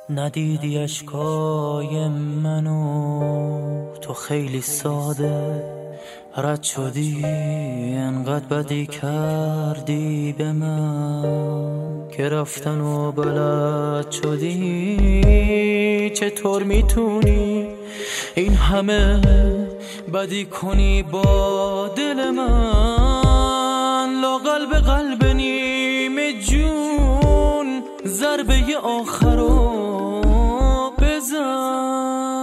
ندیدی اشکای منو، تو خیلی ساده رد شدی، انقدر بدی کردی به من که رفتن و بلد شدی. چطور میتونی این همه بدی کنی با دل من؟ لاقل به قلب نیمه جون ضربه آخر رو بزن.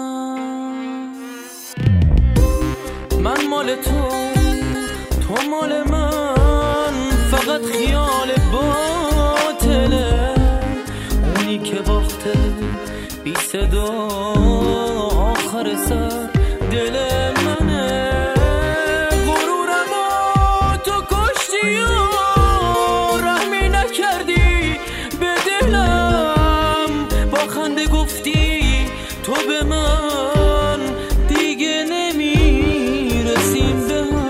من مال تو، تو مال من، فقط خیال باطله. اونی که باخته بی صدا آخر سر دل منه. غرورمو تو کشتی و رحمی نکردی به دلم. با خنده گفتی تو به من دیگه نمیرسیم به هم.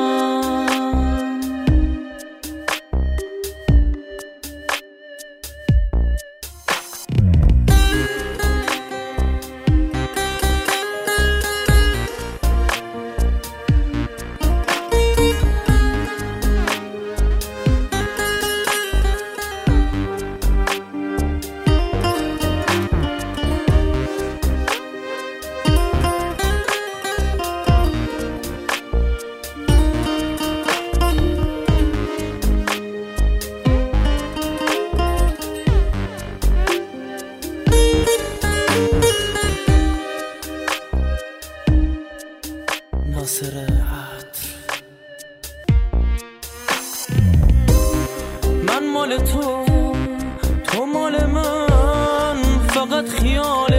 ناصر عطر. من مال تو، تو مال من، فقط خیال